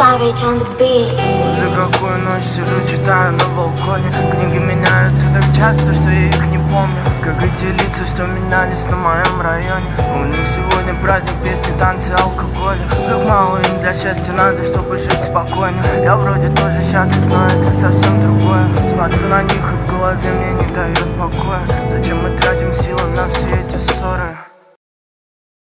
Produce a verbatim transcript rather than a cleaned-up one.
Savage on the beat. Уже какую ночь сижу, читаю на балконе. Книги меняются так часто, что я их не помню. Как эти лица, что менялись на моем районе. У них сегодня праздник, песни, танцы, алкоголь. Как мало им для счастья надо, чтобы жить спокойно. Я вроде тоже счастлив, но это совсем другое. Смотрю на них и в голове мне не дает покоя. Зачем мы тратим силы на все эти ссоры?